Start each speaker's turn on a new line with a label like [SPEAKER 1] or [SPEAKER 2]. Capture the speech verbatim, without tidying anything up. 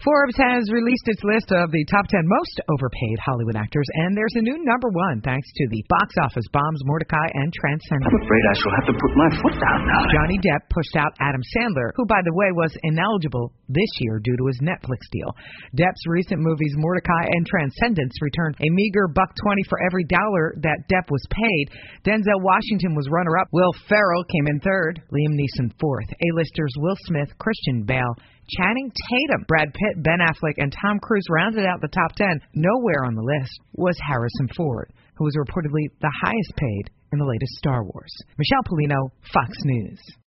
[SPEAKER 1] Forbes has released its list of the top ten most overpaid Hollywood actors, and there's a new number one thanks to the box office bombs Mordecai and Transcendence.
[SPEAKER 2] I'm afraid I shall have to put my foot down now.
[SPEAKER 1] Johnny Depp pushed out Adam Sandler, who, by the way, was ineligible this year due to his Netflix deal. Depp's recent movies Mordecai and Transcendence returned a meager buck twenty for every dollar that Depp was paid. Denzel Washington was runner-up. Will Ferrell came in third. Liam Neeson fourth. A-listers Will Smith, Christian Bale, Channing Tatum, Brad Pitt, Ben Affleck, and Tom Cruise rounded out the top ten. Nowhere on the list was Harrison Ford, who was reportedly the highest paid in the latest Star Wars. Michelle Polino, Fox News.